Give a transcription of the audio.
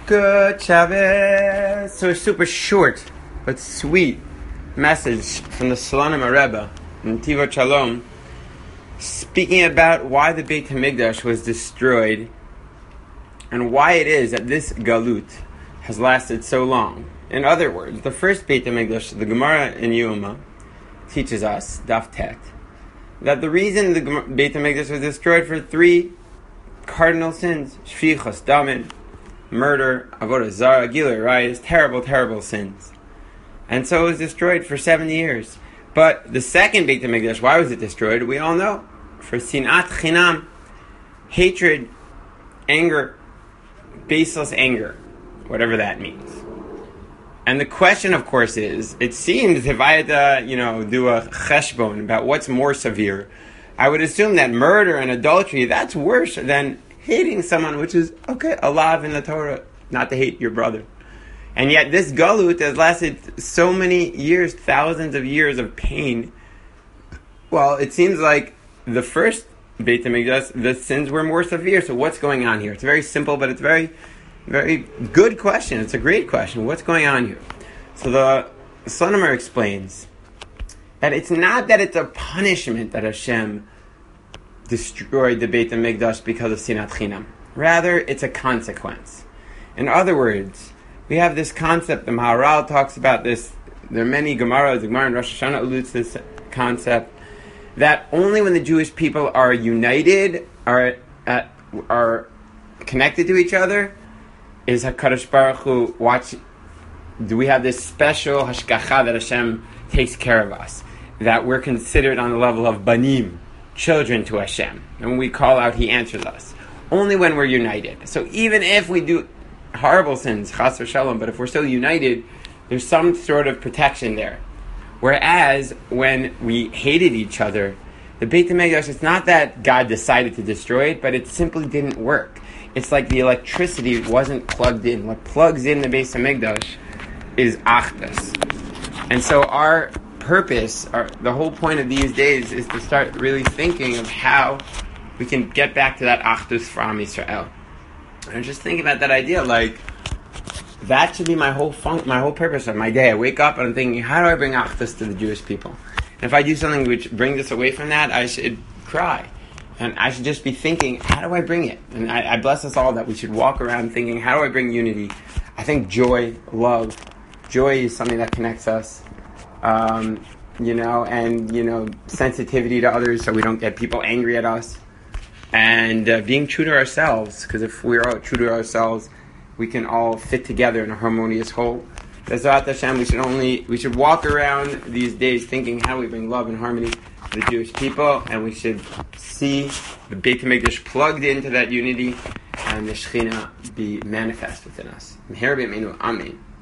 Good Shabbos. So a super short but sweet message from the Slonim Rebbe in Tivot Shalom, speaking about why the Beit HaMikdash was destroyed and why it is that this galut has lasted so long. In other words, the first Beit HaMikdash, the Gemara in Yoma, teaches us, Daf Tet, that the reason the Beit HaMikdash was destroyed for three cardinal sins, Shfichas Damin, murder, Avodah Zarah, Gilui Arayos, terrible, terrible sins. And so it was destroyed for 70 years. But the second Beit HaMikdash, why was it destroyed? We all know. For Sinat Chinam, hatred, anger, baseless anger, whatever that means. And the question, of course, is, it seems if I had to, do a cheshbon about what's more severe, I would assume that murder and adultery, that's worse than hating someone, which is, okay, Allah in the Torah, not to hate your brother. And yet this galut has lasted so many years, thousands of years of pain. Well, it seems like the first Beit HaMikdash, the sins were more severe. So what's going on here? It's very simple, but it's very, very good question. It's a great question. What's going on here? So the Slonim explains that it's not that it's a punishment that Hashem destroyed the Beit HaMikdash because of Sinat Chinam. Rather, it's a consequence. In other words, we have this concept, the Maharal talks about this, there are many Gemaras, the Gemara in Rosh Hashanah alludes to this concept, that only when the Jewish people are united, are connected to each other, is HaKadosh Baruch Hu do we have this special hashgacha that Hashem takes care of us, that we're considered on the level of banim, children to Hashem. And when we call out, He answers us. Only when we're united. So even if we do horrible sins, chas v'shalom, but if we're still united, there's some sort of protection there. Whereas when we hated each other, the Beit HaMikdash, it's not that God decided to destroy it, but it simply didn't work. It's like the electricity wasn't plugged in. What plugs in the Beit HaMikdash is achdus. And so our purpose, the whole point of these days is to start really thinking of how we can get back to that achdus for Am Yisrael. And just think about that idea, like, that should be my whole purpose of my day. I wake up and I'm thinking, how do I bring achdus to the Jewish people? And if I do something which brings us away from that, I should cry. And I should just be thinking, how do I bring it? And I bless us all that we should walk around thinking, how do I bring unity? I think joy, love, joy is something that connects us. Sensitivity to others so we don't get people angry at us. And being true to ourselves, because if we're all true to ourselves, we can all fit together in a harmonious whole. Bezrat Hashem, we should walk around these days thinking how we bring love and harmony to the Jewish people, and we should see the Beit HaMikdash plugged into that unity, and the Shekhinah be manifest within us. Amen.